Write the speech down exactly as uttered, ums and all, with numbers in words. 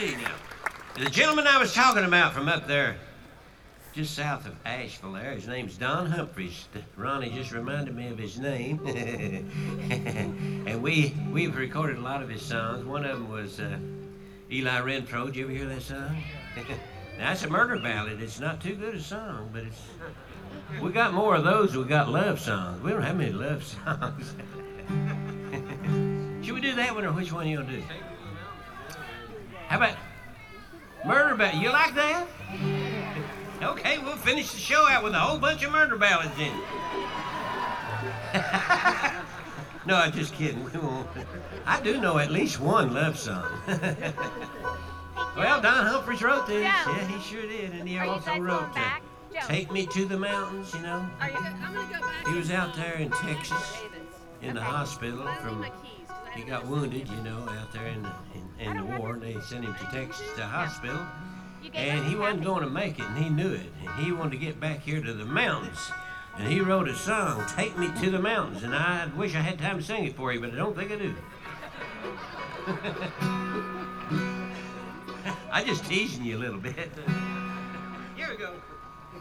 see now. The gentleman I was talking about from up there, just south of Asheville there, his name's Don Humphreys. Ronnie just reminded me of his name. And we, we've recorded a lot of his songs. One of them was uh, Eli Renfro. Did you ever hear that song? That's a murder ballad. It's not too good a song, but it's... We got more of those than we got love songs. We don't have many love songs. Should we do that one or which one you'll do? How about murder ballad? You like that? Okay, we'll finish the show out with a whole bunch of murder ballads in it. No, I'm just kidding. We won't. I do know at least one love song. Well, Don Humphreys wrote this. Yeah, he sure did. And he Are also wrote uh, Take Me to the Mountains, you know. Are you, I'm gonna go back. He was out there in Texas in the hospital from... He got wounded, you know, out there in the, in, in the war. And they sent him to Texas to the hospital. And he wasn't going to make it, and he knew it. And he wanted to get back here to the mountains. And he wrote a song, Take Me to the Mountains. And I wish I had time to sing it for you, but I don't think I do. I just teasing you a little bit.